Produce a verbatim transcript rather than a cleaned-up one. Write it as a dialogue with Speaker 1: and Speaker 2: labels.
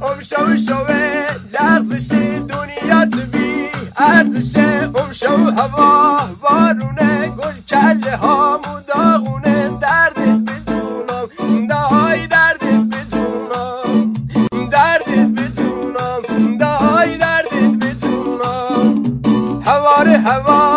Speaker 1: ام شو شوه لغزش دنیا تو بی ارزشه ام شو هوا بارونه گل کله ها مداغونه دردت بتونم دای دردت بتونم دردت بتونم دای دردت بتونم هوار هوا